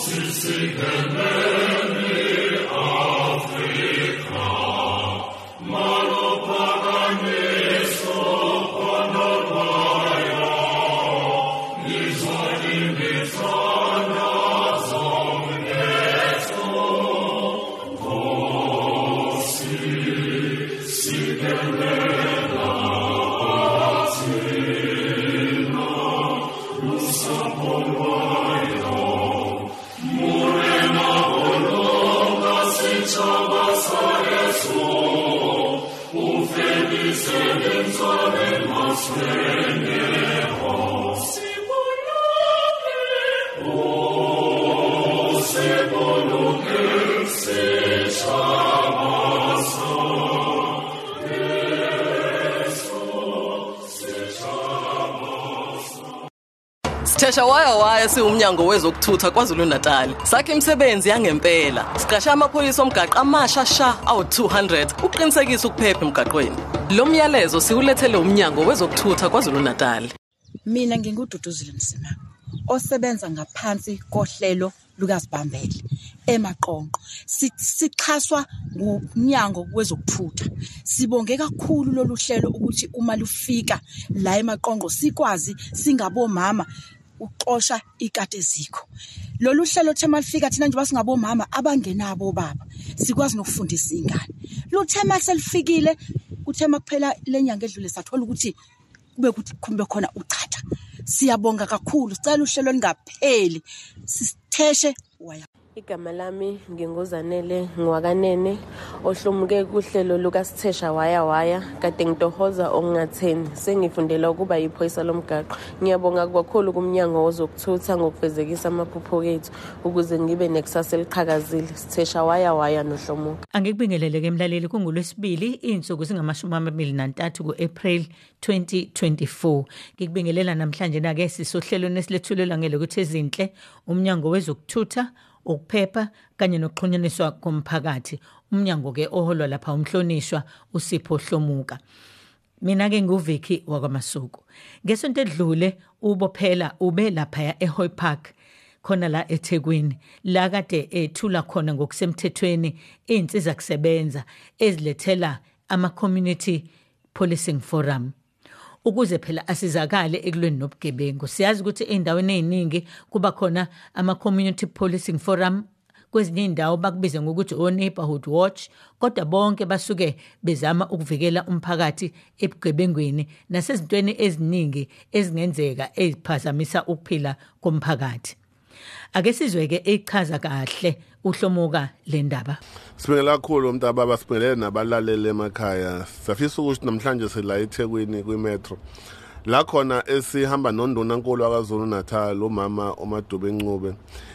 Sithesha waya siwumnyango wezokuthutha KwaZulu Natal. Sakhe imisebenzi yangempela. Siqasha amaphoyisa omgaqo amasha awu200 uqinisekisa ukuphepha emgaqweni. Lo myalezo siwulethele umnyango wezokuthutha KwaZulu Natal. Mina ngingududuzile Msima, osebenza ngaphansi kohlelo lukaSibambele eMaqonqo. Sixhaswa ngumnyango wezokuthutha. Sibonge kakhulu lolu hlelo ukuthi uma lufika la eMaqonqo sikwazi singabomama uxosha ikade ezikho. Lolu hlelo thema lifika thina nje basingabomama abangenabo baba. Sikwazi nokufundisa ingane. Lo thema selifikile kuthema kuphela lenyanga edlule sathola ukuthi kube khona uchatha. Siyabonga kakhulu, sicela uhlelo lingapheli. Sitheshe waya. Igama lami ngingoZanele Ngwakanene ohlumuke kuhlelo lukaSithesha waya kade ngitohoza okungatheni sengifundela ukuba yiphoyisa lomgaqo. Ngiyabonga kakhulu kumnyango wozokuthutha ngokufezekisa amaphupho ethu ukuze ngibe nekusasa eliqhakazile. Sithesha waya nohlomuka. Angikubingelele ke mlaleli kungoLwesibili insuku zingamashumi23 kuApril 2024. Ngikubingelela namhlanje na ke sisohlelo nesilethulelwa ngelokuthi ezinhle umnyango wezokuthutha ukuphepha kanye nokuxhunyaniswa komphakathi. Umnyango ke oholwa lapha umhlonishwa uSipho Hlomuka. Mina ke nguVicky wakwaMasuku. Ngesonto edlule ubophela ube lapha eHoy Park khona la eThekwini la kade ethula khona ngokusemthethweni izinsiza kusebenza ezilethela ama-community policing forum ukuze phela asizakale ekulweni nobugebengu. Siyazi ukuthi endaweni eziningi kuba khona ama-community policing forum, kwezinye indawo bakubiza ngokuthi o-neighborhood watch, kodwa bonke basuke bezama ukuvikela umphakathi ebugebengweni nasezintweni eziningi ezingenzeka eziphazamisa ukuphila komphakathi. Ake sizweke echaza kahle uHlomuka le ndaba. Sibingelela kakhulu umntaba basibingelele nabalaleli emakhaya. Safisa ukuthi namhlanje sila eThekwini kwimetro. La khona esihamba noNdunankulu akaZulu Natal umama uMaDube Ncube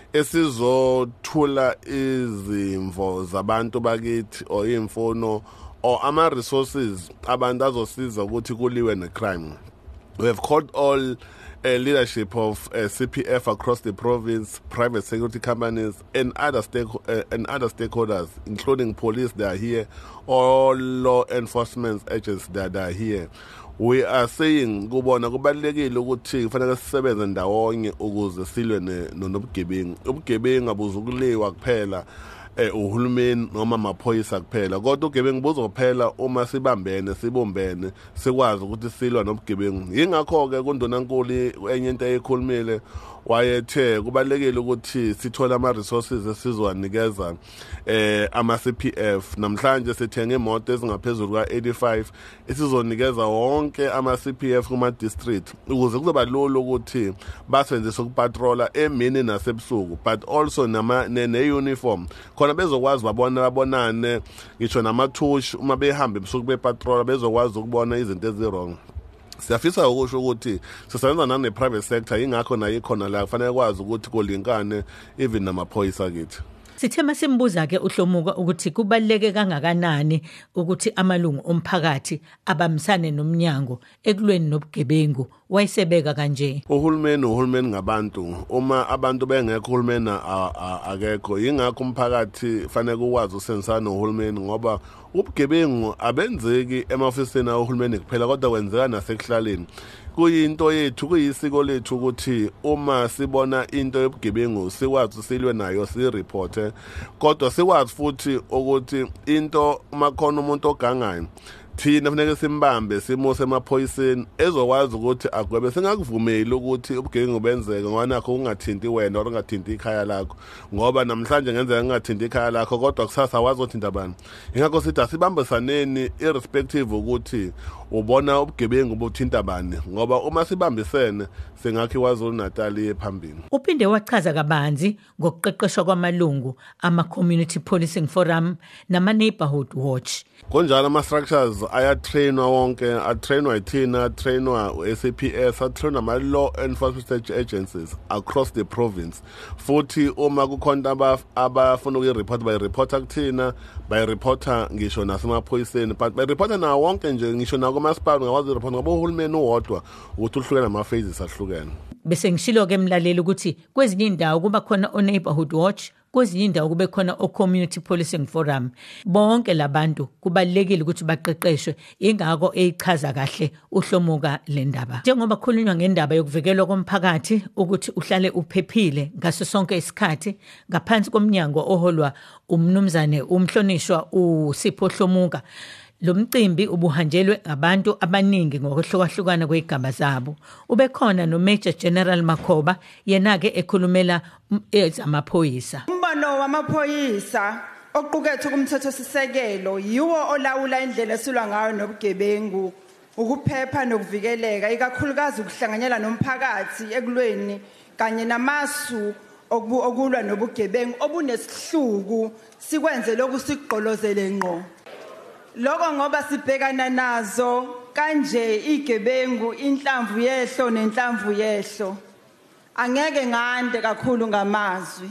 esizothula izimvo zabantu bakithi o imfuno o ama resources abantu azosiza ukuthi kuliwe necrime. We have called all leadership of CPF across the province, private security companies, and other stakeholders, including police. They are here. All law enforcement agents that are here. We are saying kubona kubalekile ukuthi kufanele sisebenze ndawonye ukuze silwe nobugebengu. Ubugebengu abuzukuliwa kuphela uhulumeni noma amaphoyisa kuphela, kodwa ugebengu buzophela uma sibumbene sikwazi ukuthi silwa nobugebengu. Yingakho ke kuNdunankulu enye into eyikhulumile wayethe kubalekile ukuthi sithola ama resources esizowanikeza ama CPF. Namhlanje sithenge imoto ezingaphezulu ka85 esizonikeza wonke ama CPF kuma district ukuze kuzoba lula ukuthi basebenzise ukupatrola emini nasebusuku, but also ne uniform khona bezokwazi babonane ngisho namathushi uma behamba ebusuku bepatrola bezokwazi ukubona izinto ezirong. Siyafisa ukusho ukuthi sisebenza nane private sector, ingakho nayo ikhona la kufanele kwazi ukuthi kulinkane even namaphoyisa kithi. Sithema simbuza ke uHlomuka ukuthi kubaleke kangakanani ukuthi amalungu omphakathi abamsane nomnyango ekulweni nobugebengu. Wayisebeka kanje. Uhulumeni ngabantu, uma abantu bengekho uhulumeni akekho. Yingakho umphakathi fanele ukwazi usensana nohulumeni ngoba ubugebengu abenzeki emafisini ahulumeni kuphela kodwa kwenzeka nasekuhlaleni. kuyinto yethu kuyisiko lethu ukuthi uma sibona into yobugebengu sikwazi silwe nayo sireporte kodwa sikwazi futhi ukuthi into makhona umuntu ogangayo thina kufanele simbambe simuse emaphoyiseni ezokwazi ukuthi agwebe singakuvumeli ukuthi ubugebengu benzeke ngwanakho ungathinti wena or ungathinti ikhaya lakho ngoba namhlanje ngenzeka ungathinti ikhaya lakho kodwa kusasa wazi uthinta abantu ingakho sithi asibambisaneni irrespective ukuthi ubona ubugebengu buthinta bani ngoba uma sibambisene singakhi KwaZulu-Natal ephambili. Uphinde wachaza kabanzi ngokuqeqeshwa kwamalungu ama-Community Policing Forum nama-Neighborhood Watch. Konjalo ama-structures ayatrainwa wonke, atrainwa ithina, atrainwa SAPS, atrainwa ama-law enforcement agencies across the province. Futhi uma kukhona abafuna ukuyireport bayireporta kuthina, bayireporta ngisho nasemaphoyiseni, but bayireporta nawo wonke nje ngisho nakumasipala ngawazi ireport ngoba uhulumeni uwodwa ukuthi uhlukene ama-phases ahlukene. Bese ngishilo-ke mlaleli ukuthi kwezinye indawo kuba khona o-Neighborhood Watch, kwezinye indawo kube khona o-Community Policing Forum. Bonke labantu kubalekile ukuthi baqeqeshwe, ingakho eyichaza kahle uHlomuka le ndaba. Njengoba khulunywa ngendaba yokuvikelwa komphakathi ukuthi uhlale uphephile ngaso sonke isikhathi ngaphansi komnyango oholwa umnumzane umhlonishwa uSipho Hlomuka. Lo mcimbi ubuhanjelwe abantu abaningi ngokuhlukahlukana kwezigaba zabo. Ubekhona no Major General Makhoba yena-ke ekhulumela amaphoyisa. Umbano wamaphoyisa oqukethe kumthethosisekelo yiwo olawula indlela esilwa ngayo nobugebengu, ukuphepha nokuvikeleka, ikakhulukazi ukuhlanganyela nomphakathi ekulweni kanye namasu okulwa nobugebengu obunesihluku sikwenze lokhu sigqolozele ngqo. Lokho ngoba sibhekana nazo kanje igebengu inhlamvu yehlo nenhlamvu yehlo. Angeke ngande kakhulu ngamazwi.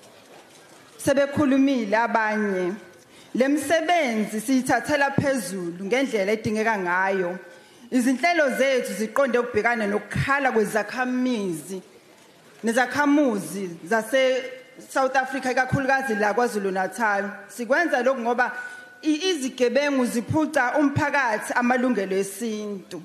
Sebekhulumile abanye. Lemsebenzi siyithathela phezulu ngendlela edingeka ngayo. Izinhlelo zethu ziqonde ukubhekana nokukhala kwezakhamizi nezakhamuzi zase South Africa ikakhulukazi la KwaZulu-Natal. Sikwenza lokho ngoba izigebengu ziphuca umphakathi amalungelo esintu.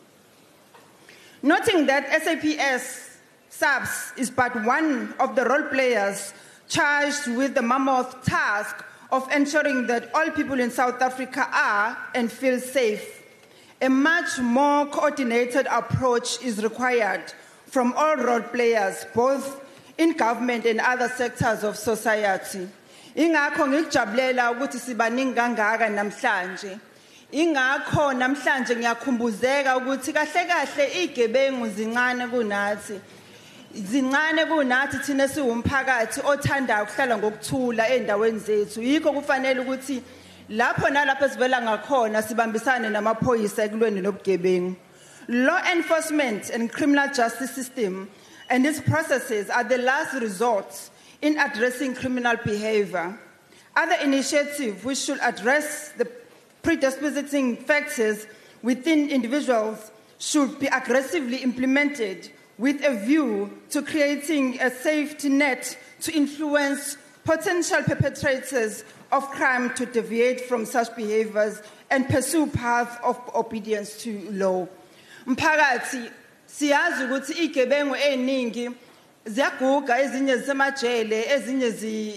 Noting that SAPS SAPS is but one of the role players charged with the mammoth task of ensuring that all people in South Africa are and feel safe. A much more coordinated approach is required from all role players, both in government and other sectors of society. Ingakho ngikujabulela ukuthi sibaningi kangaka namhlanje. Ingakho namhlanje ngiyakhumbuzeka ukuthi kahle kahle igebengu zincane kunathi. Zincane kunathi thina siwumphakathi othanda ukuhlala ngokuthula endaweni zethu. Yikho kufanele ukuthi lapho nalapho sivela ngakhona sibambisane namaphoyisa ekulweni nobugebengu. Law enforcement and criminal justice system and its processes are the last resort in addressing criminal behavior. Other initiatives which should address the predisposing factors within individuals should be aggressively implemented with a view to creating a safety net to influence potential perpetrators of crime to deviate from such behaviors and pursue paths of obedience to law. Mphakathi siyazi ukuthi igebengu eningi ziyaguga, ezinye zisemajele, ezinye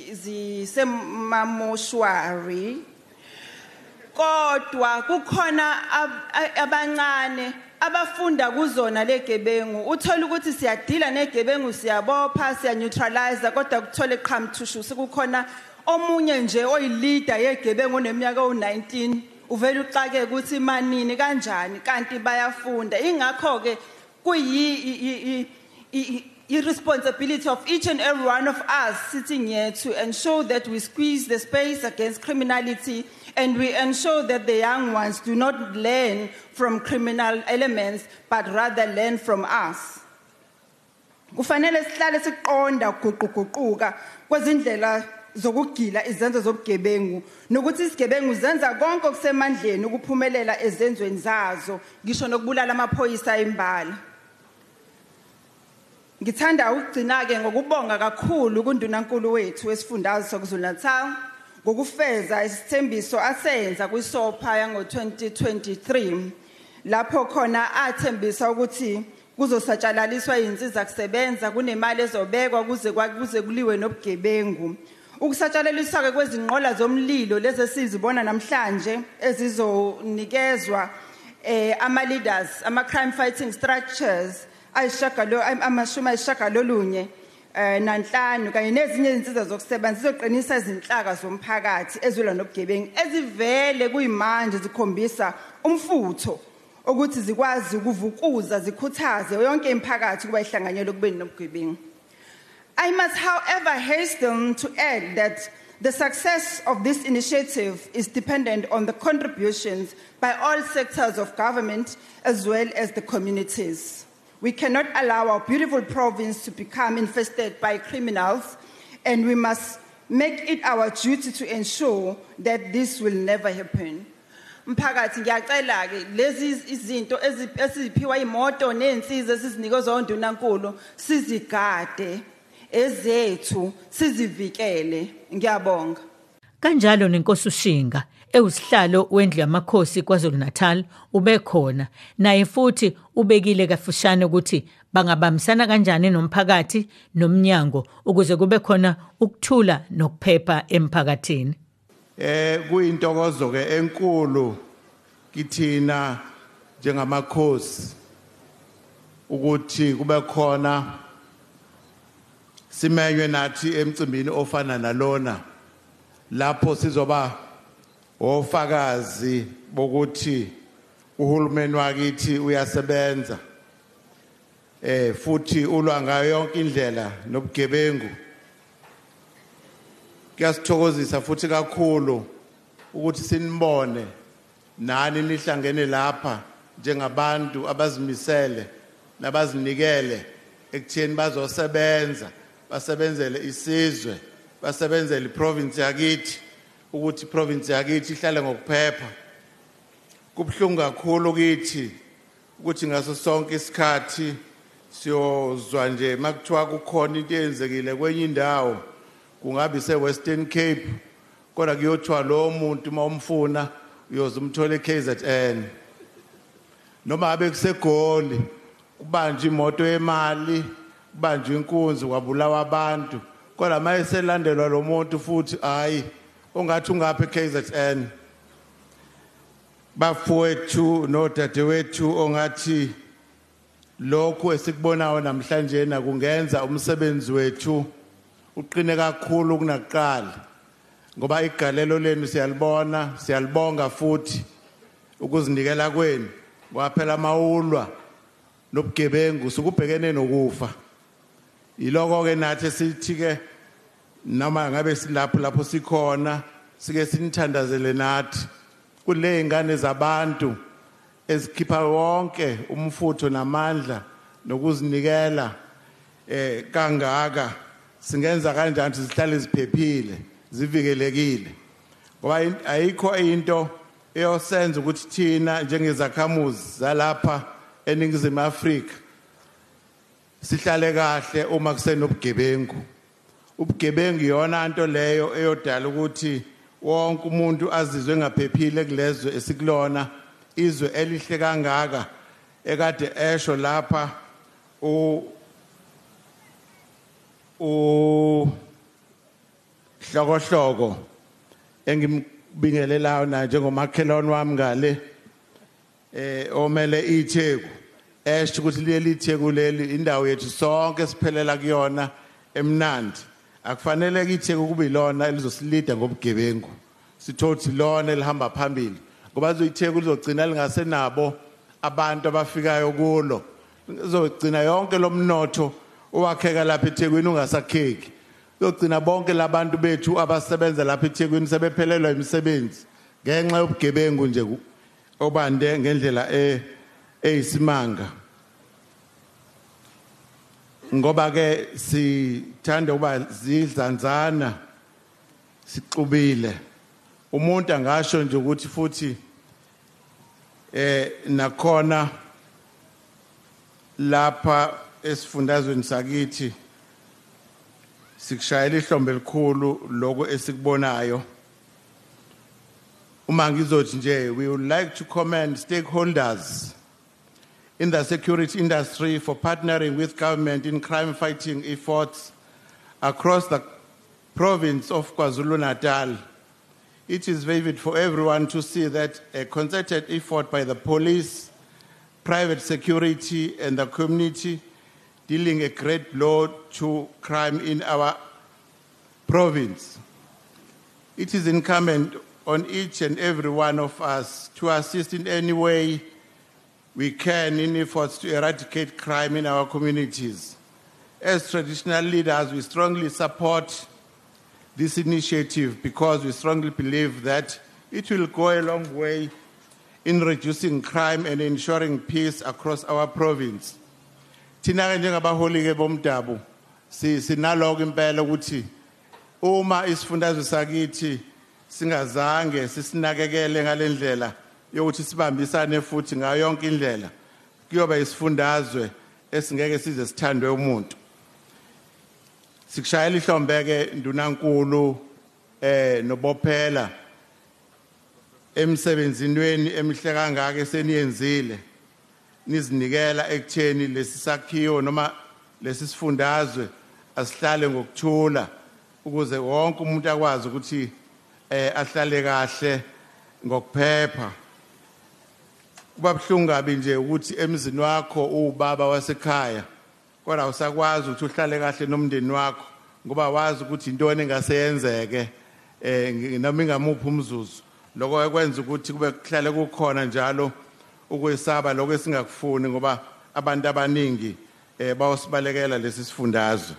zisemamoshwari. Kodwa kukhona abancane abafunda kuzona legebengu. Uthola ukuthi siyadila negebengu, siyabopha, siyaneutralize, kodwa kuthole qhamthushu sekukhona omunye nje oyileader yegebengu oneminyaka o19 uvela uxake ukuthi manini kanjani kanti bayafunda. Ingakho ke responsibility of each and every one of us sitting here to ensure that we squeeze the space against criminality and we ensure that the young ones do not learn from criminal elements but rather learn from us. Kufanele sihlale siqonda ukuguquguquka kwezindlela zokugila izenzo zobugebengu nokuthi isigebengu zenza konke okusemandleni ukuphumelela ezenzweni zazo ngisho nokubulala amaphoyisa imbala. Ngithanda ukugcina ke ngokubonga kakhulu kundunankulu wethu wesifundazwe saKwaZulu-Natal ngokufeza isithembiso asenza kwisopha yango 2023 lapho khona athembisa ukuthi kuzosatshalaliswa izinsiza kusebenza kunemali ezobekwa kuze kuliwe nobugebengu. Ukusatshalaliswa ke kwezinqola zomlilo lezi esizibona namhlanje ezizonikezwa ama leaders ama crime fighting structures amashumi ayishagalolunye nanhlanu kanye nezinye izinsiza zokusebenza zizoqinisa izinhlaka zomphakathi ezilwa nobugebengu ezivele kuyimanje zikhombisa umfutho ukuthi zikwazi ukuvukuza zikhuthaze yonke imiphakathi kuba ihlanganyele kubeni nobugebengu. I must, however, hasten to add that the success of this initiative is dependent on the contributions by all sectors of government as well as the communities. We cannot allow our beautiful province to become infested by criminals, and we must make it our duty to ensure that this will never happen. Mphakathi ngiyacela ke lezi izinto eziphiwa imoto nensiza esizinikezwa uNdunankulu sizigade ezethu sizivikele. Ngiyabonga. Kanjalo nenkosi uShinga ewusihlalo wendlu yamakhosi KwaZulu-Natal ubekhona naye futhi ubekile kafushane ukuthi bangabambisana kanjani nomphakathi nomnyango ukuze kube khona ukuthula nokuphepha emphakathini. Kuyintokozo ke enkulu kithina njengamakhosi ukuthi kube khona simenywe nathi emcimbini ofana nalona lapho sizoba ofakazi bokuthi uhulumeni wakithi uyasebenza futhi ulwa ngayo yonke indlela nobugebengu. Kuyasithokozisa futhi kakhulu ukuthi sinibone nani nihlangene lapha njengabantu abazimisele nabazinikele ekutheni bazosebenza basebenzele isizwe basebenzele iprovince yakithi ukuthi iprovince yakithi ihlale ngokuphepha. Kubhlungu kakhulu kithi ukuthi ngaso sonke isikhathi siyozwa nje makuthiwa kukhona into eyenzekile kwenye indawo kungabe seWestern Cape kodwa kuyothiwa lo muntu mawumfuna uyoze umthole eKZN noma abe kusegoli kubanje imoto yemali kubanje inkunzi kwabulawa abantu kodwa mayeselandelwa lo muntu futhi hayi ongathi ungapha eKZN. Bafowethu nodadewethu ongathi lokho esikubonayo namhlanje na kungenza umsebenzi wethu uqine kakhulu kunaqala ngoba igalelo lenu siyalibonga futhi ukuzinikela kwenu kwaphela amawulwa nobugebengu sikubhekene nokufa. Yiloko ke nathi sithi ke noma ngabe silapho sikhona sike sinithandazele nathi kule ingane zabantu ezikhipha wonke umfutho namandla nokuzinikela kangaka singenza kanjani sihlale ziphephile zivikelekile ngoba ayikho into eyosenza ukuthi thina njengezakhamuzi zalapha eNingizimu Afrika sihlale kahle uma kusenobugebengu. Ubugebengu yona into leyo eyodala ukuthi wonke umuntu azizwe ngaphephile kulezwe esikulona izwe elihle kangaka ekade esho lapha hlokohloko engibingelelayo na njengomakhelwane wami ngale omele iTheku esho ukuthi leli iTheku leli indawo yethu sonke siphelela kuyona emnandi akufanele iTheku kube ilona elizosilida ngobugebengu sithothi lona elihamba phambili ngoba iTheku lizogcina lingasenabo abantu abafikayo kulo lizogcina yonke lomnotho owakheka lapha eThekwini ungasakheki lizogcina bonke labantu bethu abasebenza lapha eThekwini sebephelelwa imisebenzi ngenxa yobugebengu nje obande ngendlela eyisimanga. Ngoba ke sithanda uba zidlanzana sixubile umuntu angasho nje ukuthi futhi nakhona lapha esifundazweni sakithi sikushayela ihlombe elikhulu lokho esikubonayo. Uma ngizothi nje we would like to commend stakeholders in the security industry for partnering with government in crime fighting efforts across the province of KwaZulu-Natal. It is vivid for everyone to see that a concerted effort by the police, private security, and the community dealing a great blow to crime in our province. It is incumbent on each and every one of us to assist in any way we can in efforts to eradicate crime in our communities. As traditional leaders, we strongly support this initiative because we strongly believe that it will go a long way in reducing crime and ensuring peace across our province. Thina njengabaholi ke bomdabu sinaloko impela ukuthi uma isifundazwe sakithi singazange sisinakekele ngalendlela yokuthi sibambisane futhi ngayo yonke indlela kuyoba isifundazwe esingeke size sithandwe umuntu. Sikushayela ihlombe ke ndunankulu nobophela emsebenzini weni emihle kangaka eseniyenzile nizinikela ekutheni lesisakhiwo noma lesifundazwe asihlale ngokuthula ukuze wonke umuntu akwazi ukuthi ahlale kahle ngokuphepha. Kuba buhlungu kabi nje ukuthi emzini wakho ubaba wasekhaya kodwa usakwazi ukuthi uhlale kahle nomndeni wakho ngoba wazi ukuthi intoni engaseyenzeke noma ingamuphi umzuzu. Lokho kwenza ukuthi kube kuhlale kukhona njalo ukwesaba lokho esingakufuni ngoba abantu abaningi bawusibalekela lesi sifundazwe.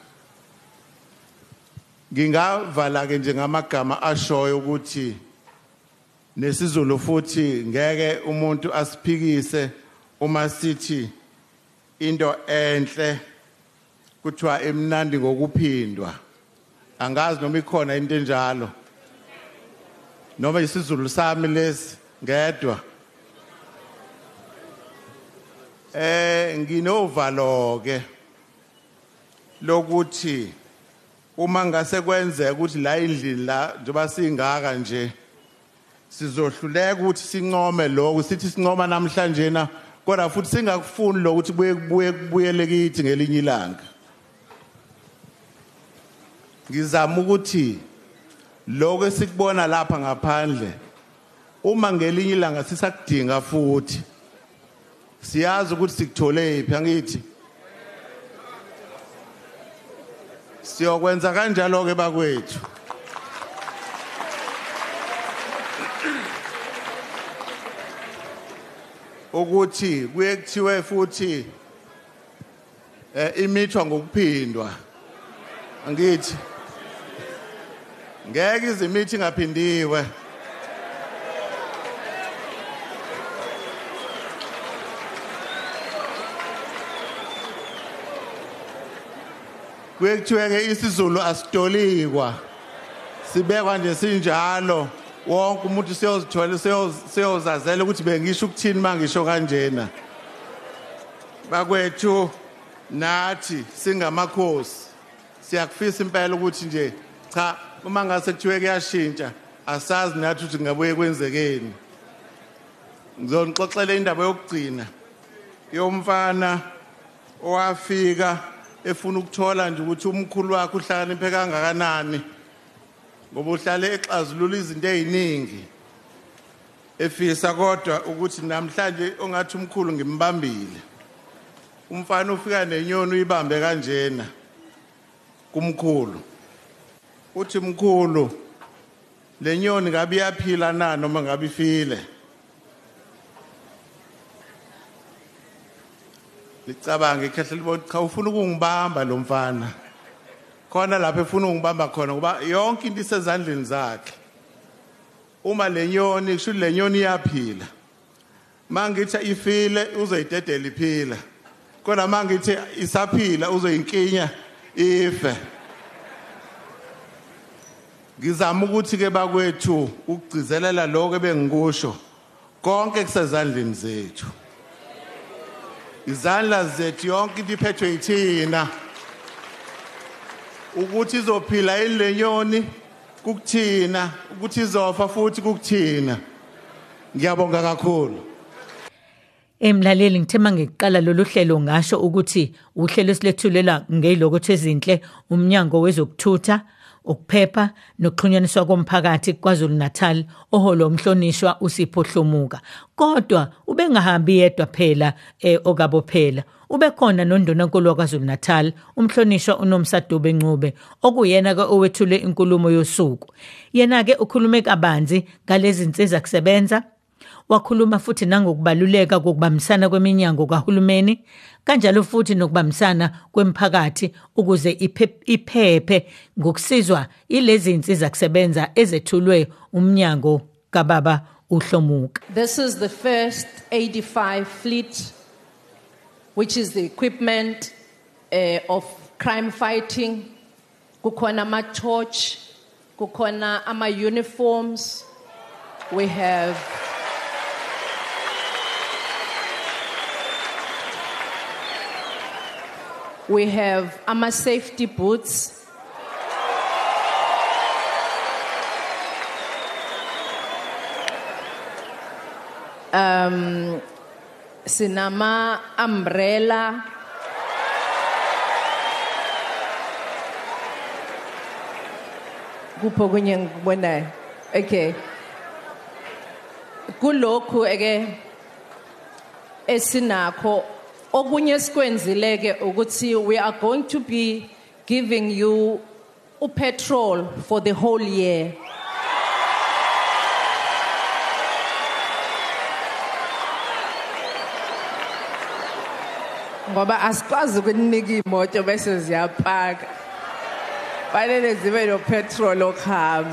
Ngingavala ke nje ngamagama ashoyo ukuthi nesizulu futhi ngeke umuntu asiphikise uma sithi into enhle kuthiwa emnandi ngokuphindwa. Angazi noma ikhona into enjalo noma isizulu sami lesi ngedwa. Nginovalo ke lokuthi uma ngase kwenzeka ukuthi la indlini la njoba singaka nje sizohluleka ukuthi sincome lokho sithi sincoma namhlanje na kodwa futhi singakufuni lokuthi kubuyele kithi ngelinye ilanga. Ngizama ukuthi lokho esikubona lapha ngaphandle uma ngelinye ilanga sisakudinga futhi siyazi ukuthi sikuthole phi angithi. Siyokwenza kanjalo ke bakwethu. Ukuthi kuye kuthiwe futhi imithwa ngokuphindwa angithi ngeke izimithi ingaphindiwe. Kuye kuthiwe ke isizulu asitolikwa sibekwa nje sinjalo wonke umuntu siyozithola siyozazela ukuthi bengisho ukuthini mangisho kanjena. Bakwethu nathi singamakhosi siyakufisa impela ukuthi nje cha uma ngase kuthiwe kuyashintsha asazi nathi ukuthi ngabuye kwenzekeni. Ngizonixoxela indaba yokugcina yomfana owafika efuna ukuthola nje ukuthi umkhulu wakhe uhlakaniphe kangakanani ngoba uhlale exazulula izinto eziningi efisa kodwa ukuthi namhlanje ongathi umkhulu ngimbambile. Umfana ufika nenyoni uyibambe kanjena kumkhulu uthi mkhulu lenyoni ngabe iyaphila na noma ngabe ifile. Licabanga ikhahle libona cha ufuna ukungibamba lo mfana khona lapha efuna ungibamba khona ngoba yonke into isezandleni zakhe. Uma lenyoni kusho lenyoni iyaphila mangithi ifile uzoyidedela iphila kodwa mangithi isaphila uzoyinkinya ife. Ngizama ukuthi ke bakwethu ukugcizelela lokho ebengikusho konke kusezandleni zethu. Izandla zethu yonke into iphethwe yithina ukuthi izophila ilenyoni kukuthina ukuthi izofa futhi kukuthina. Ngiyabonga kakhulu. Emlaleli ngithema ngiqala lolu hlelo ngasho ukuthi uhlelo esilethulela ngeyilokotho ezinhle umnyango wezokuthutha ukuphepha nokuxhunyaniswa komphakathi KwaZulu-Natal oholo umhlonishwa uSipho Hlomuka. Kodwa ubengahambi yedwa phela okabo phela. Ubekhona nondunankulu waKwaZulu-Natal umhlonishwa uNomsadube Ncube okuyena ke owethule inkulumo yosuku. Yena ke ukhulume kabanzi ngalezi zinsiza kusebenza. Wakhuluma futhi nangokubaluleka kokubambisana kweminyango kahulumeni kanjalo futhi nokubambisana kwemphakathi ukuze iphephe ngokusizwa ilezi zinsiza kusebenza ezethulwe umnyango kaBaba uHlomuka. This is the first 85 fleet, which is the equipment of crime fighting. Kukhona ama-torch, kukhona ama-uniforms. We have ama-safety boots. Sinama umbrella. Kupho kunye ngikubonayo. Okay. Kulokhu esinakho okunye sikwenzileke ukuthi we are going to be giving you petrol for the whole year. Ngoba asikwazi ukunika imoto bese ziyapaka. Fanele zibe no petrol okuhamba.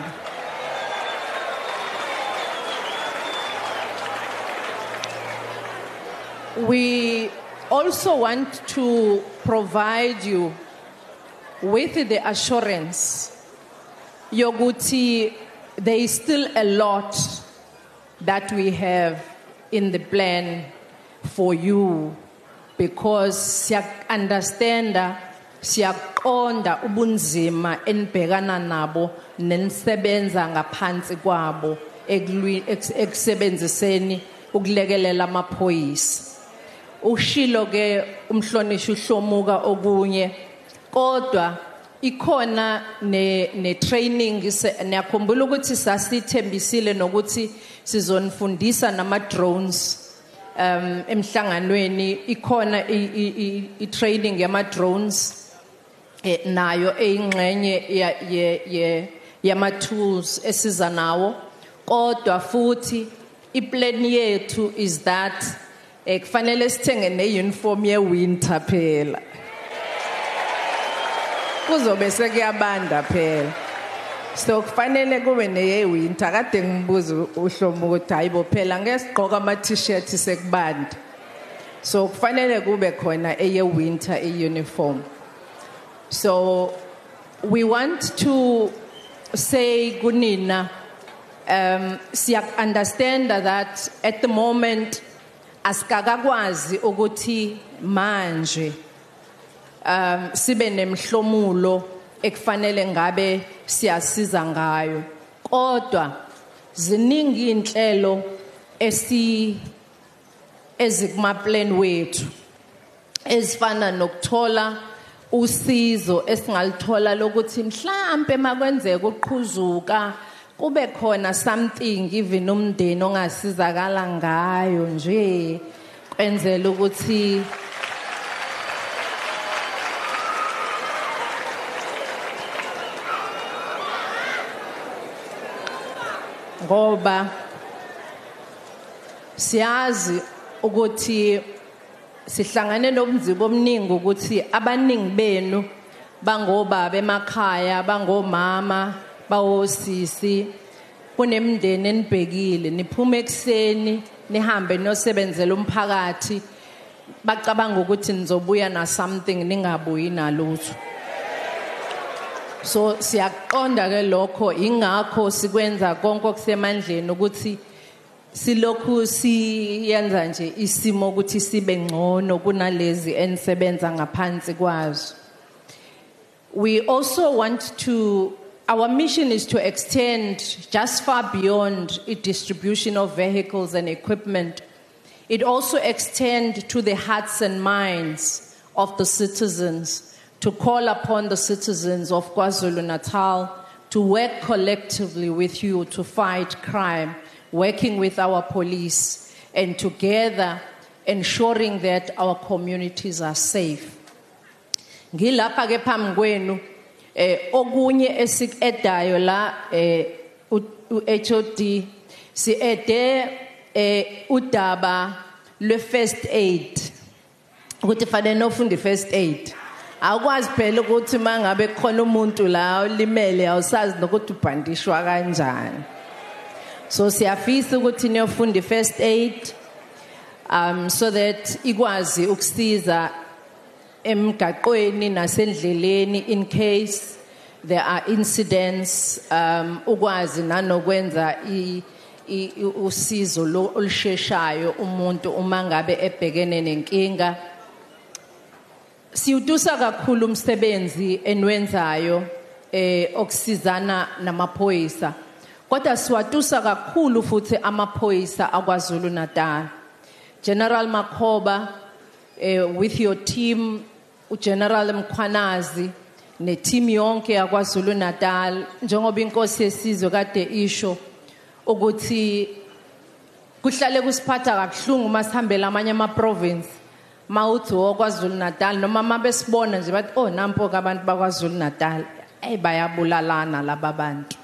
We also want to provide you with the assurance yoguti there is still a lot that we have in the plan for you because siya understand siyaqonda ubunzima enibhekana nabo nenisebenza ngaphansi kwabo ekusebenziseni ukulekelela amaphoyisa. Ushilo ke umhlonishwa uHlomuka okunye kodwa ikhona ne training niyakhumbula ukuthi sasithembisile nokuthi sizonifundisa nama drones emhlanganweni ikhona I training yama drones nayo eyingxenye yama tools esiza nawo kodwa futhi iplan yethu is that kufanele sithenge ne-uniform ye-winter phela. Kuzobe sekuyabanda phela. So kufanele kube neye-winter. Kade ngibuza uHlomuka ukuthi hayibo phela ngeke sigqoke ama-t-shirt sekubanda. So kufanele kube khona eye-winter i-uniform. So we want to say kunina siya understand that at the moment asikakakwazi ukuthi manje sibe nemhlomulo ekufanele ngabe siyasiza ngayo kodwa ziningi inhlelo ezikuma plan wethu ezifana nokuthola usizo esingalithola lokuthi mhlambe makwenzeka uqhuzuka kube khona something even umndeni ongasizakala ngayo nje kwenzela ukuthi ngoba siyazi ukuthi sihlangane nobunzima obuningi ukuthi abaningi benu bangobaba emakhaya bangomama bawosisi kunemndeni enibhekile niphuma ekseni nihambe nosebenzela umphakathi bacabanga ukuthi nizobuya na something ningabuyi nalutho. So siyaqonda ke lokho ingakho sikwenza konke okusemandleni ukuthi silokhu siyenza nje isimo ukuthi sibe ngcono kunalezi enisebenza ngaphansi kwazo. We also want to our mission is to extend just far beyond the distribution of vehicles and equipment It also extends to the hearts and minds of the citizens to call upon the citizens of KwaZulu-Natal to work collectively with you to fight crime, working with our police, and together ensuring that our communities are safe. Ngilapha ke phambi kwenu okunye esikedayo la HOD si ede udaba le first aid ukuthi fanele nofunde first aid akwazi phela ukuthi mangabe khona umuntu la olimele awusazi nokuthi ubhandishwa kanjani so siyafisa ukuthi niyofunde first aid so that ikwazi ukusiza emgaqweni nasendleleni in case there are incidents ukwazi nanokwenza usizo olusheshayo umuntu uma ngabe ebhekene nenkinga siyutusa kakhulu umsebenzi enwenzayo okusizana namaphoyisa kodwa siwatusa kakhulu futhi amaphoyisa akwaZulu Natal General Makhoba with your team uGeneral Mkhwanazi ne team yonke yakwaZulu Natal njengoba inkosi yesizwe kade isho ukuthi kuhlale kusiphatha kabuhlungu masihambela amanye ama province mawuthi okwaZulu Natal noma mabesibona nje bathi oh nampo abantu bakwaZulu Natal bayabulalana laba bantu.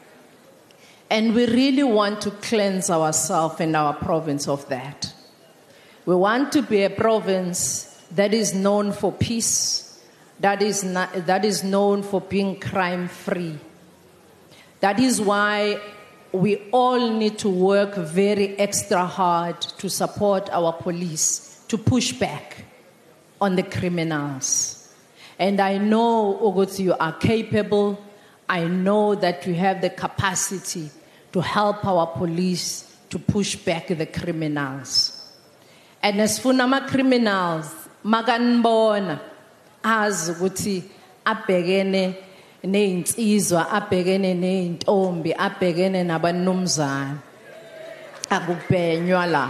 And we really want to cleanse ourselves and our province of that. We want to be a province that is known for peace, that is known for being crime-free. That is why we all need to work very extra hard to support our police, to push back on the criminals. And I know, Oguti, you are capable. I know that you have the capacity to help our police to push back the criminals. And as for nama criminals, maganbona as ukuthi abhekene neinsizwa abhekene neintombi abhekene nabanumzana akubhenywa la.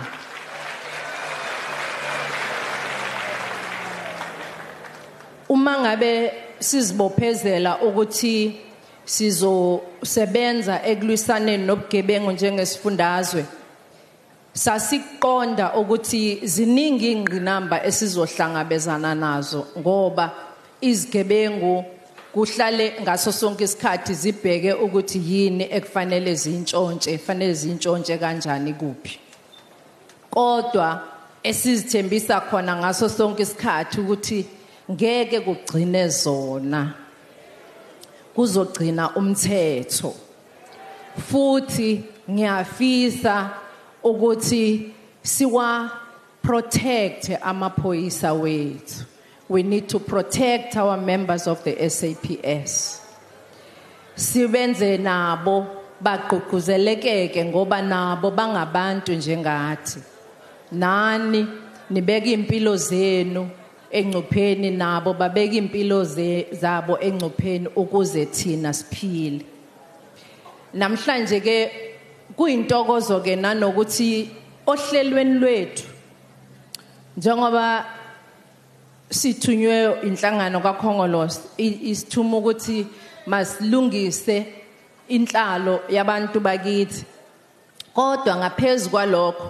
Uma ngabe sizibophezela ukuthi sizosebenza ekulwisaneni nobugebengu njengesifundazwe sasiqonda ukuthi ziningi ingqinamba esizohlangabezana nazo ngoba izigebengu kuhlale ngaso sonke isikhathi zibheke ukuthi yini ekufanele zintshontshe kanjani kuphi kodwa esizithembisa khona ngaso sonke isikhathi ukuthi ngeke kugcine zona kuzogcina umthetho futhi ngiyafisa ukuthi siwa protect amaphoyisa wethu. We need to protect our members of the SAPS. Sibenze nabo bagqugquzelekeke ngoba nabo bangabantu njengathi. Nani nibeka impilo zenu engcupheni nabo babeka impilo zabo engcupheni ukuze thina siphile. Namhlanje ke kuyintokozo ke nanokuthi ohlelweni lwethu njengoba sithunywe inhlangano kaKhongolose isithuma ukuthi masilungise inhlalo yabantu bakithi kodwa ngaphezulu kwalokho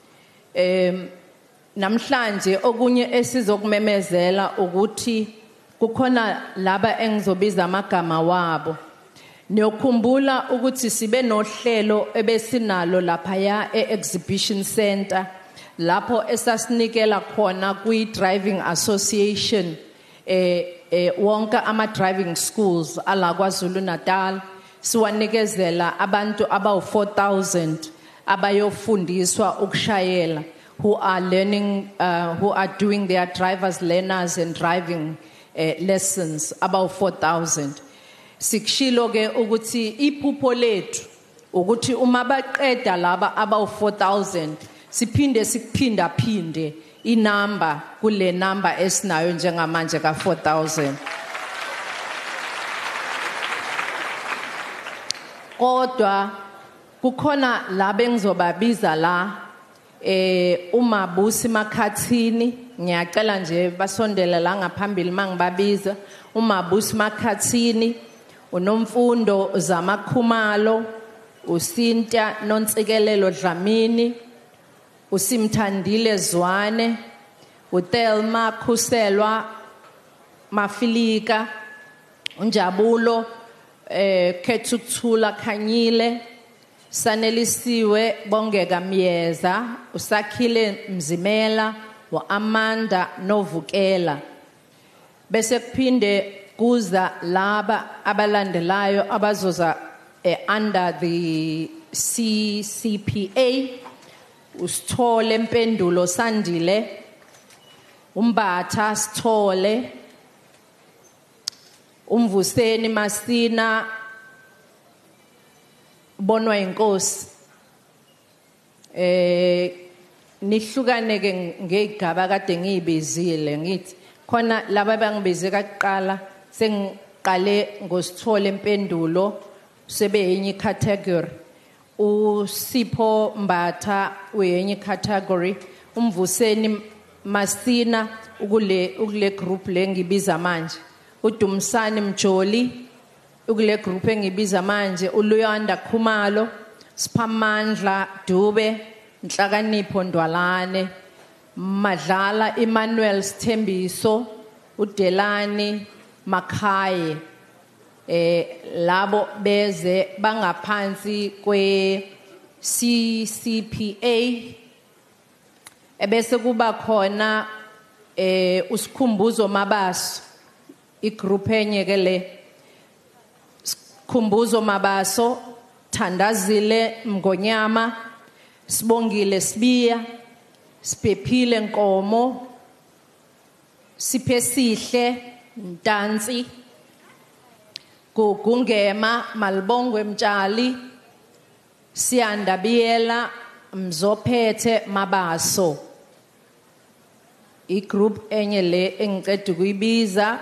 namhlanje okunye esizokumemezela ukuthi kukhona laba engizobiza amagama wabo. Niyokhumbula ukuthi sibe nohlelo ebesinalo lapha ya e-exhibition center lapho esasinikela khona kwi-driving association wonke ama-driving schools ala KwaZulu Natal siwanikezela abantu abawu-4,000 abayofundiswa ukushayela who are learning who are doing their driver's learners and driving lessons abawu-4,000. Sikshilo ke ukuthi iphupho lethu ukuthi uma baqeda laba abawu-4,000 siphinde phinde inamba kule number esinayo njengamanje ka-4,000. Kodwa kukhona laba engizobabiza la uMabusi Makhathini ngiyacela nje basondela la ngaphambili mangibabiza uMabusi Makhathini uNomfundo Zamakhumalo uSinta Nontsikelelo Dlamini uSimthandile Zwane uThelma Khuselwa Mafilika uNjabulo Kethuthula Khanyile Sanelisiwe Bongeka Myeza uSakhile Mzimela uAmanda Novukela bese kuphinde kuza laba abalandelayo abazoza under the CCPA uSithole Mpendulo Sandile uMbatha Sithole uMvuseni Masina Bonwa Inkosi nihlukane ke ngegaba kade ngiyibizile ngithi khona laba bangibize kaqala sengiqale ngosithole Mpendulo sebe yenye category uSipho Mbatha uyenye category uMvuseni Masina ukule group lengibiza manje uDumsani Mjoli ukule group engibiza manje uLuyanda Khumalo Siphamandla Dube Nhlakanipho Ndwalane Madlala Emmanuel Sthembiso uDelani Makhaye labo beze bangaphansi kwe CCPA ebese kuba khona uSikhumbuzo Mabaso igroup enye ke le Sikhumbuzo Mabaso Thandazile Mngonyama Sibongile Sibiya Siphephile Nkomo Siphesihle Ntansi Gungema Malbongwe Mtshali Siyandabiyela Mzophethe Mabaso igroup enye le engicede kuyibiza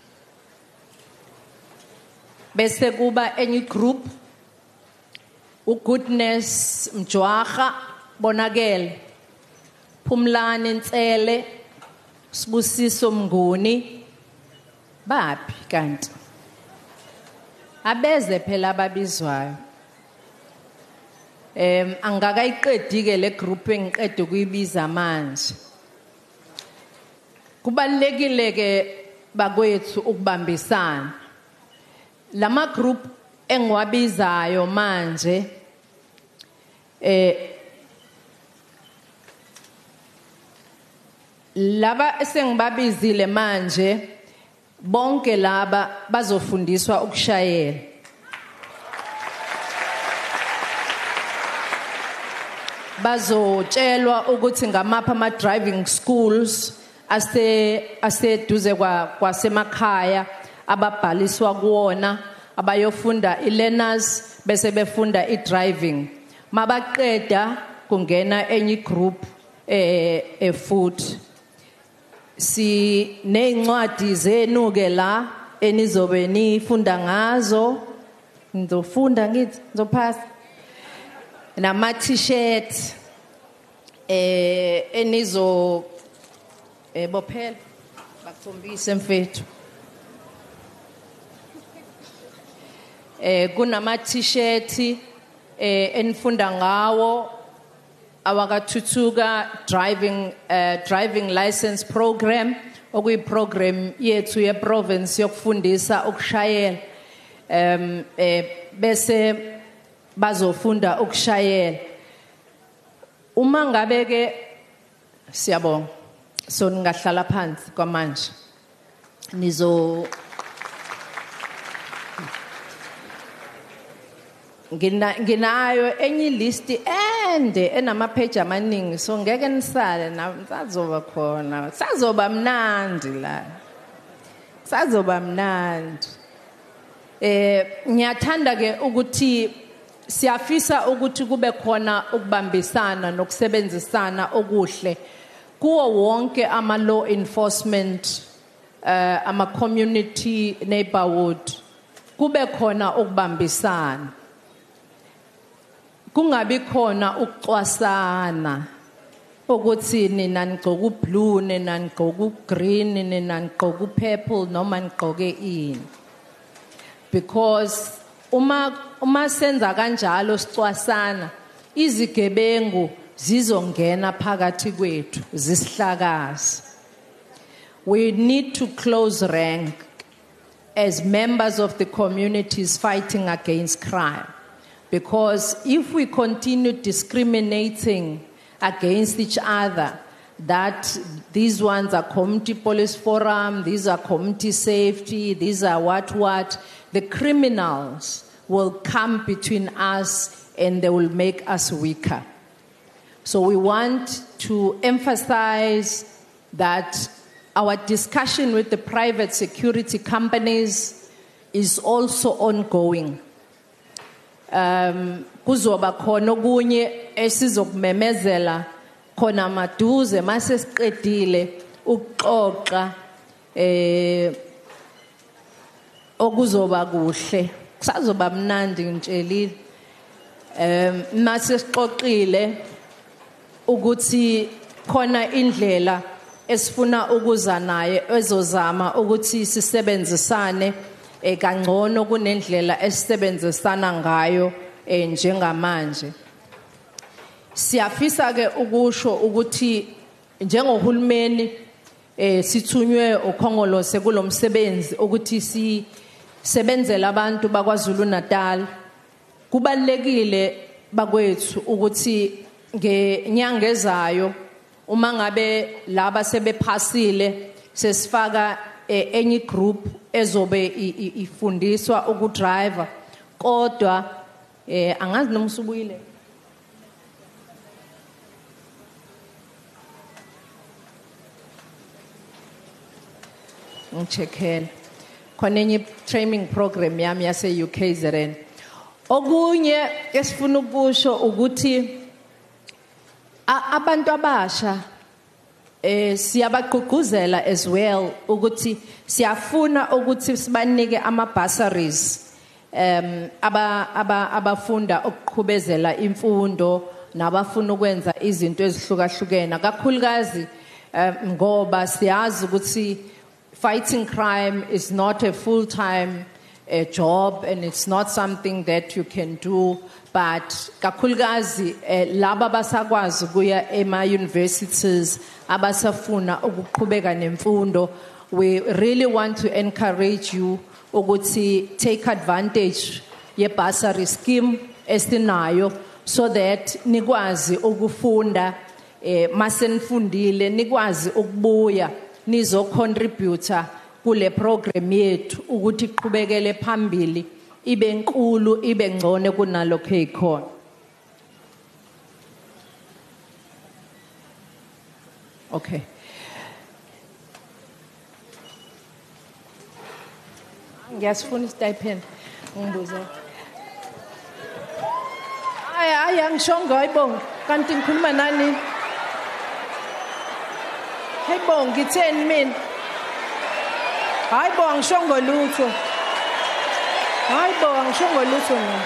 bese kuba enye group uGoodness Mjwaha Bonakele Phumlani Ntsele Sibusiso Mnguni baphi kanti abeze phela ababizwayo angakayiqedi ke le group engiqede kuyibiza manje kubalekile ke bakwethu ukubambisana lama group engiwabizayo manje laba esengibabizile manje bonke laba bazofundiswa ukushayela bazotshelwa ukuthi ngamapha ama driving schools aseduze kwasemakhaya ababhaliswa kuona abayofunda ilearners bese befunda idriving mabaqeda kungena enye group food si nezincwadi zenu ke la enizobe nifunda ngazo ngizofunda ngithi ngizophasa nama t-shirt enizo bophela bakuthombise mfethu kunama t-shirt enifunda ngawo awakathuthuka driving license program okuyi program yethu ye province yokufundisa ukushayela bese bazofunda ukushayela uma ngabe ke siyabonga so ningahlala phansi kwamanje nginayo enye list ende enamapage amaningi so ngeke nisale nasazoba khona sazoba mnandi la sazoba mnandi ngiyathanda ke ukuthi siyafisa ukuthi kube khona ukubambisana nokusebenzisana okuhle kuwo wonke ama law enforcement ama community neighborhood kube khona ukubambisana kungabi khona ukucwasana ukuthi nina nigqoka blue nina nigqoka green nina nigqoka purple noma nigqoke ini, because uma senza kanjalo sicwasana izigebengu zizongena phakathi kwethu zisihlakaza. We need to close rank as members of the communities fighting against crime, because if we continue discriminating against each other, that these ones are community police forum, these are community safety, these are what, the criminals will come between us and they will make us weaker. So we want to emphasize that our discussion with the private security companies is also ongoing. Kuzoba khona okunye esizokumemezela khona maduze mase siqedile ukuxoxa okuzoba kuhle kusazoba mnandi ngitshelile mase sixoxile ukuthi khona indlela esifuna ukuza naye ezozama ukuthi sisebenzisane kangcono kunendlela esisebenzisana ngayo njengamanje. Siyafisa ke ukusho ukuthi njengohulumeni sithunywe ukhongolose kulomsebenzi ukuthi sisebenzele abantu bakwaZulu Natal. Kubalekile bakwethu ukuthi ngenyanga ezayo uma ngabe laba sebephasile sesifaka enye group ezobe ifundiswa ukudrive, kodwa angazi noma usubuyile ngicheckela khona enye training program yami yase UKZN. Okunye esifuna ukusho ukuthi abantu abasha siyabagqugquzela as well ukuthi siyafuna ukuthi sibanike ama bursaries abafunda ukuqhubezela imfundo nabafuna ukwenza izinto ezihlukahlukene, kakhulukazi ngoba siyazi ukuthi fighting crime is not a full-time job and it's not something that you can do, but kakhulukazi laba basakwazi kuya ema-universities abasafuna ukuqhubeka nemfundo, we really want to encourage you ukuthi take advantage ye-bursary scheme esinayo so that nikwazi ukufunda masenifundile nikwazi ukubuya nizo contributor kule program yethu ukuthi iqhubekele phambili ibe nkulu ibe ngcono kunalokho ekhona. Okay. Ngiyasifuna istipend ngibuza. Hayi angishongo ayibonga kanti ngikhuluma nani? Hayibonga ngitheni mina? Hayibonga ngishongo lutho. Hayibonga ngishongo lutho mina.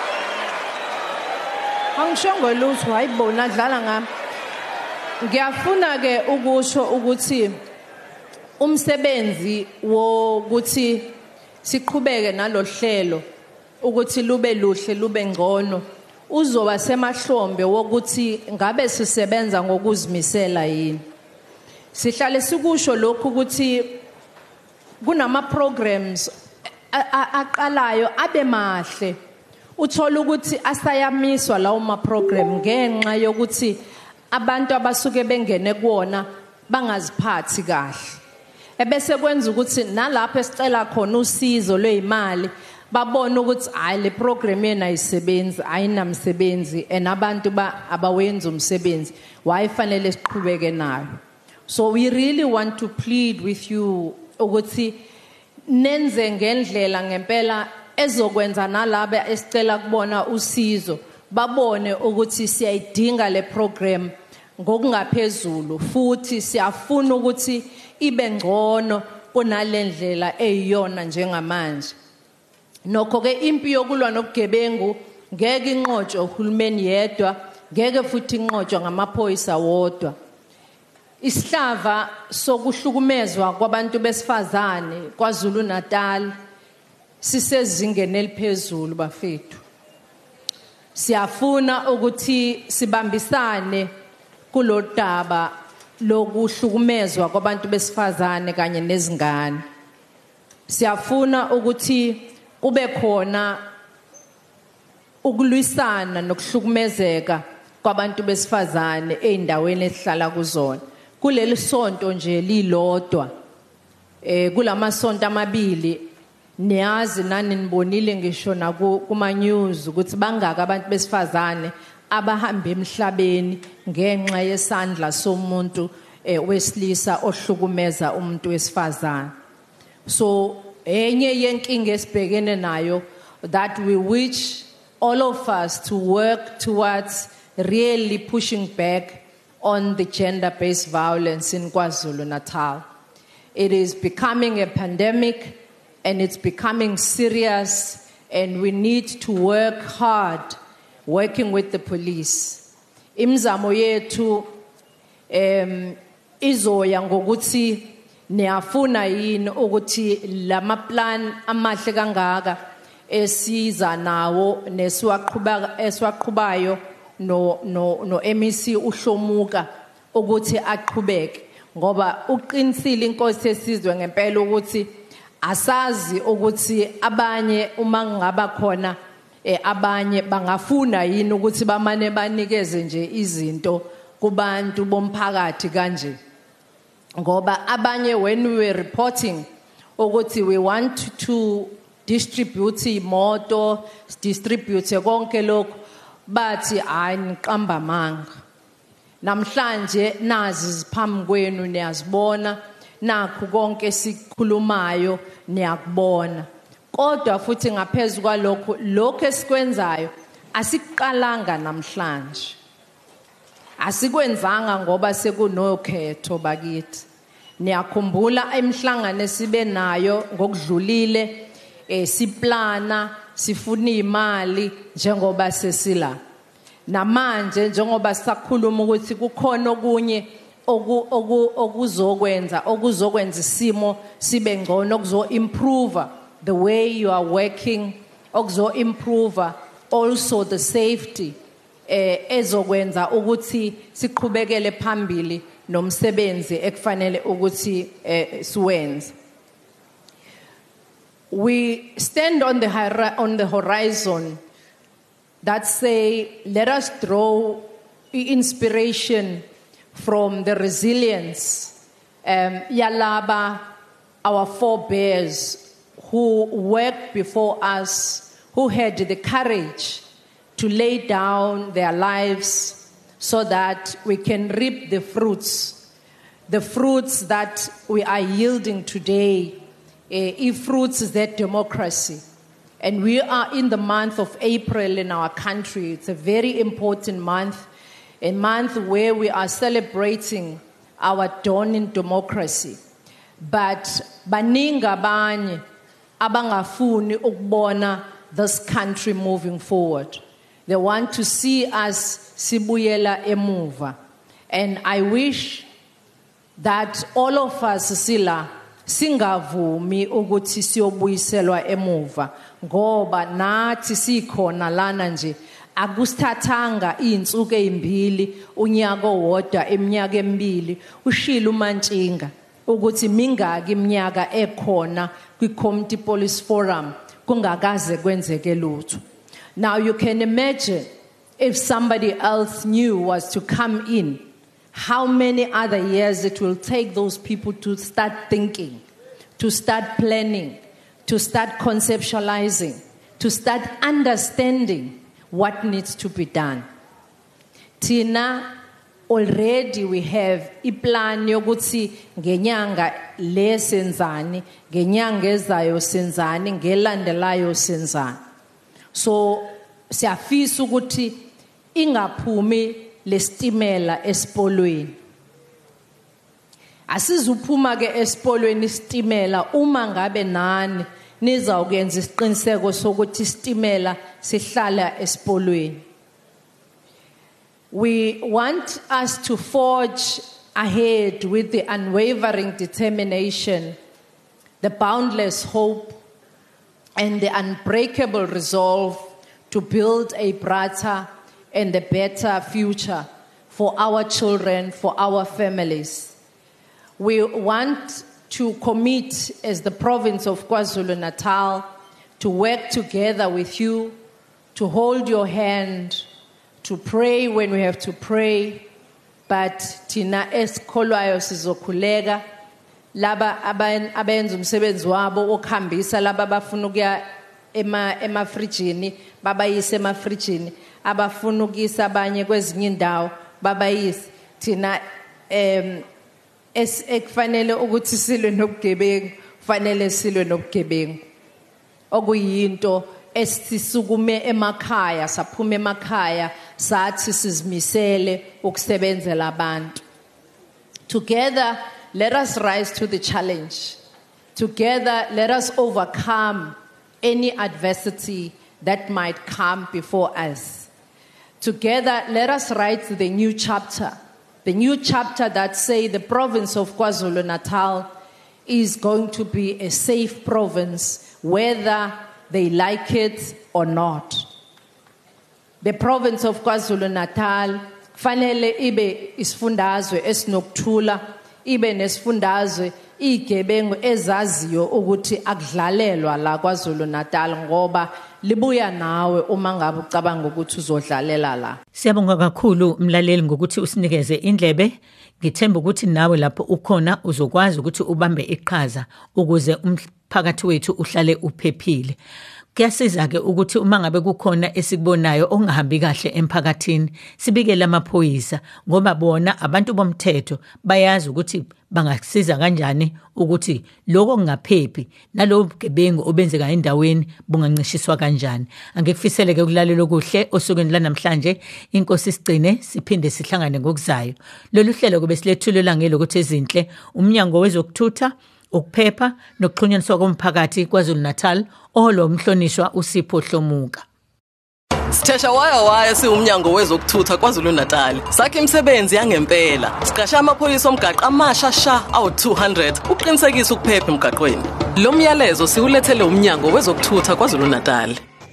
Angishongo lutho hayibona adlala ngami. Ngiyafuna ke ukusho ukuthi umsebenzi wokuthi siqhubeke nalohlelo ukuthi lube luhle lube ngcono uzoba semahlombe wokuthi ngabe sisebenza ngokuzimisela yini. Sihlale sikusho lokhu ukuthi kunama programs aqalayo abe mahle uthola ukuthi asayamiswa lawo ma program ngenxa yokuthi abantu abasuke bengene kuona bangaziphathi kahle, ebese kwenza ukuthi nalapho esicela khona usizo lwezimali babona ukuthi hayi le program yena ayisebenzi ayinamsebenzi and abantu abawenza umsebenzi wayifanele siqhubeke nayo. So we really want to plead with you ukuthi nenze ngendlela ngempela ezokwenza nalabo esicela kubona usizo babone ukuthi siyayidinga le program ngokungaphezulu futhi siyafuna ukuthi ibe ngcono kunalendlela eyiyona njengamanje. Nokho ke impi yokulwa nobugebengu ngeke inqotshwe uhulumeni yedwa, ngeke futhi inqotshwa ngamaphoyisa wodwa. Isihlava sokuhlukumezwa kwabantu besifazane kwaZulu Natal sisezingeni eliphezulu bafethu. Siyafuna ukuthi sibambisane kulodaba lokuhlukumezwa kwabantu besifazane kanye nezingane. Siyafuna ukuthi kube khona ukulwisana nokuhlukumezeka kwabantu besifazane eindaweni esihlala kuzona. Kuleli sonto nje lilodwa kulamasonto amabili niyazi nani nibonile ngisho na kuma news ukuthi bangaka abantu besifazane abahamba emhlabeni ngenxa yesandla somuntu wesilisa ohlukumeza umuntu wesifazane. So enye yenkinga esibhekene nayo that we wish all of us to work towards really pushing back on the gender-based violence in KwaZulu-Natal. It is becoming a pandemic and it's becoming serious, and we need to work hard working with the police. Imizamo yethu izoya ngokuthi niyafuna yini ukuthi lama plan amahle kangaka esiza nawo nesiwaqhubayo no MEC uHlomuka ukuthi aqhubeke, ngoba uqinisile inkosi yesizwe ngempela ukuthi asazi ukuthi abanye uma ngaba khona abanye bangafuna yini ukuthi bamane banikeze nje izinto kubantu bomphakathi kanje. Ngoba abanye when we were reporting ukuthi we want to distribute imoto, distribute konke lokho, bathi hayi niqamba manga. Namhlanje nazi ziphambi kwenu niyazibona, nakho konke sikhulumayo niyakubona. Kodwa futhi ngaphezulu kwalokho lokho esikwenzayo asiqalanga namhlanje. Asikwenzanga ngoba sekunokhetho bakithi. Niyakhumbula emhlangano esibe nayo ngokudlulile siplana sifuna imali njengoba sesila. Namanje njengoba sakhuluma ukuthi kukhona okunye okuzokwenza isimo sibe ngcono, okuzo improve the way you are working, okuzo improve also the safety ezokwenza ukuthi siqhubekele phambili nomsebenzi ekufanele ukuthi siwenze. We stand on the horizon that say, let us draw inspiration from the resilience yalaba, our forebears who worked before us, who had the courage to lay down their lives so that we can reap the fruits that we are yielding today, fruits is that democracy. And we are in the month of April in our country. It's a very important month, a month where we are celebrating our dawning democracy. But baninga abanye abangafuni ukubona this country moving forward. They want to see us sibuyela emuva. And I wish that all of us sila singavumi ukuthi siyobuyiselwa emuva, ngoba nathi sikhona lana nje akusithathanga izinsuku ezimbili unyaka owodwa eminyaka emibili ushila uMantshinga ukuthi mingaki iminyaka ekhona kwi-Community Police Forum kungakaze kwenzeke lutho. Now you can imagine if somebody else new was to come in, how many other years it will take those people to start thinking, to start planning, to start conceptualizing, to start understanding what needs to be done. Tina, already we have iplan yokuthi ngenyanga le senzani, ngenyanga ezayo senzani, ngelandelayo senzani. So siyafisa ukuthi ingaphumi lestimela esipolweni. Asizuphuma ke esipolweni istimela uma ngabe nani nizawukenza isiqiniseko sokuthi istimela sihlala esipolweni. We want us to forge ahead with the unwavering determination, the boundless hope, and the unbreakable resolve to build a brighter and a better future for our children, for our families. We want to commit as the province of KwaZulu-Natal to work together with you, to hold your hand, to pray when we have to pray, but tina esikholwayo sizokhuleka laba abenza umsebenzi wabo okhambisa laba bafuna ukuya emafrijini babayise emafrijini abafuna ukuyisa abanye kwezinye indawo babayise tina ekufanele ukuthi silwe nobugebengu fanele silwe nobugebengu okuyinto esisukume emakhaya saphuma emakhaya sathi sizimisele ukusebenzela abantu. Together let us rise to the challenge. Together let us overcome any adversity that might come before us. Together let us write the new chapter that say the province of KwaZulu-Natal is going to be a safe province whether they like it or not. The province of KwaZulu-Natal fanele ibe isifundazwe esinokuthula, ibe nesifundazwe igebengu ezaziyo ukuthi akudlalelwa la KwaZulu-Natal ngoba libuya nawe uma ngabe ucabanga ukuthi uzodlalela la. Siyabonga kakhulu mlaleli ngokuthi usinikeze indlebe. Ngithemba ukuthi nawe lapho ukhona uzokwazi ukuthi ubambe iqhaza ukuze umphakathi wethu uhlale uphephile. Kuyasiza ke ukuthi uma ngabe kukhona esikubonayo ongahambi kahle emphakathini sibikele amaphoyisa ngoba bona abantu bomthetho bayazi ukuthi bangasiza kanjani ukuthi lokho kungaphephi nalowo bugebengu obenzeka endaweni bungancishiswa kanjani. Angekufisele ke ukulalela okuhle osukwini la namhlanje. Inkosi sigcine siphinde sihlangane ngokuzayo. Lolu hlelo kube silethulelwa ngelokuthi ezinhle umnyango wezokuthutha ukuphepha nokuxhunyaniswa komphakathi KwaZulu-Natal oholo umhlonishwa uSipho Hlomuka. Sithesha waya siwumnyango wezokuthutha KwaZulu-Natal. Sakhe imisebenzi yangempela. Siqasha amaphoyisa omgaqo amasha awu-200 uqinisekisa ukuphepha emgaqweni. Lo myalezo siwulethele umnyango wezokuthutha KwaZulu-Natal.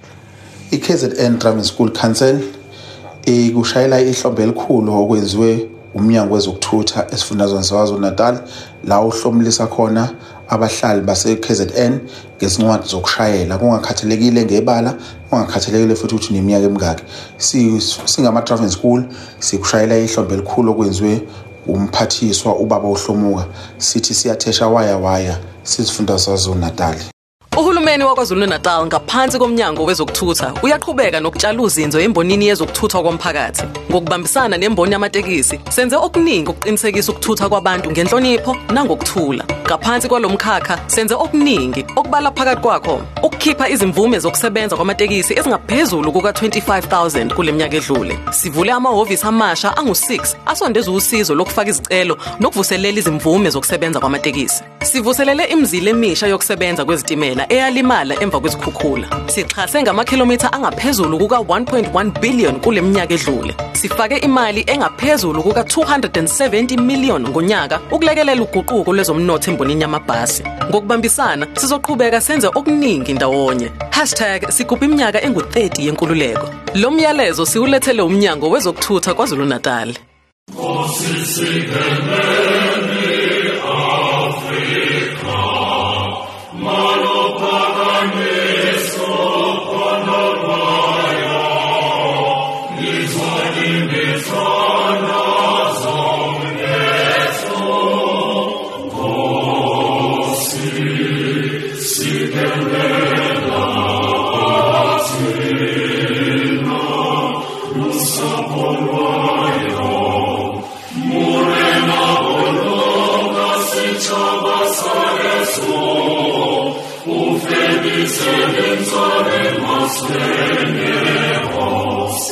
iKZN Driving School Council ikushayela ihlombe elikhulu okwenziwe umnyango wezokuthutha esifundazweni saKwaZulu-Natal la uhlomulisa khona abahlali base-KZN ngezincwadi zokushayela kungakhathalekile ngebala kungakhathalekile futhi ukuthi neminyaka emingaki. Singama-driving school sikushayela ihlombe elikhulu okwenziwe umphathiswa ubaba uHlomuka sithi siyathesha waya sisifundazwe saKwaZulu-Natal. Uhulumeni waKwaZulu-Natal ngaphansi komnyango wezokuthutha uyaqhubeka nokutshala uzinzo embonini yezokuthutha komphakathi. Ngokubambisana nemboni yamatekisi, senze okuningi ukuqinisekisa ukuthutha kwabantu ngenhlonipho nangokuthula. Ngaphansi kwalomkhakha senze okuningi okubala phakathi kwakho ukukhipha izimvume zokusebenza kwamatekisi ezingaphezulu kuka-25,000 kuleminyaka edlule. Sivule amahhovisi amasha angu-6 asondeza usizo lokufaka izicelo nokuvuselela izimvume zokusebenza kwamatekisi. Sivuselele imizila emisha yokusebenza kwezitimela eyalimala emva kwezikhukhula. Sixhase ngamakhilomitha angaphezulu kuka-1.1 billion kuleminyaka edlule. Sifake imali engaphezulu kuka-270 million ngonyaka ukulekelela uguquko lwezomnotho embonini yamabhasi. Ngokubambisana sizoqhubeka senze okuningi ndawonye. #sigubha iminyaka engu-30 yenkululeko. Lo myalezo siwulethele umnyango wezokuthutha KwaZulu-Natal.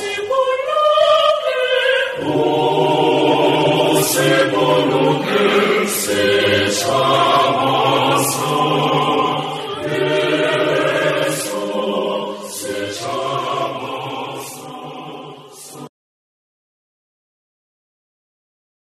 Sepolcro